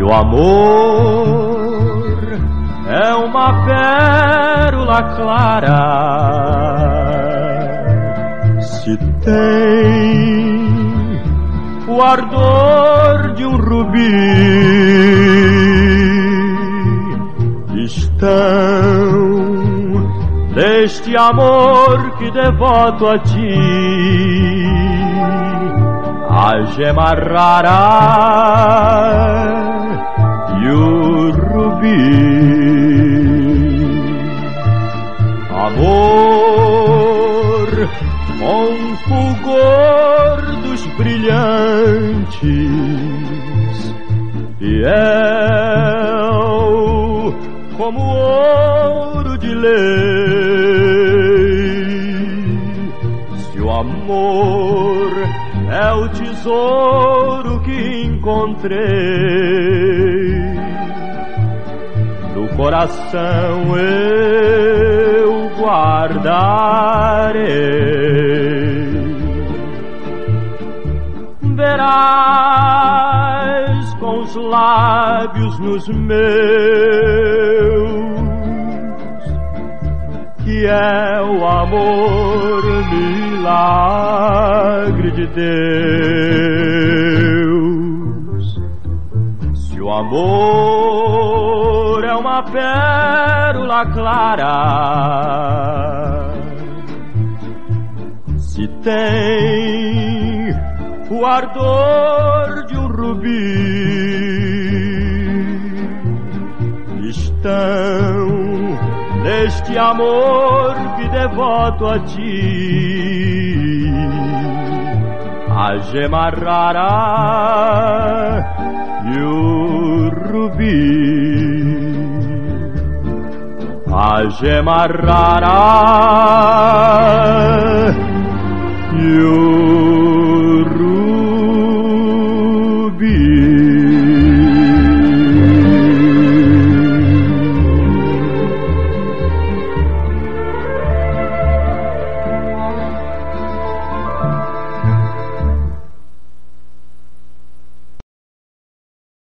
Se o amor é uma pérola clara, se tem o ardor de um rubi, estão deste amor que devoto a ti, a gema rara e o rubi. Amor com fulgor dos brilhantes, fiel como ouro de lei. Se o amor é o tesouro que encontrei, no coração eu guardarei. Verás com os lábios nos meus que é o amor milagre de Deus. Se o amor é uma pérola clara, se tem o ardor de um rubi, estão neste amor que devoto a ti, a gema rara e o rubi, a gema rara e o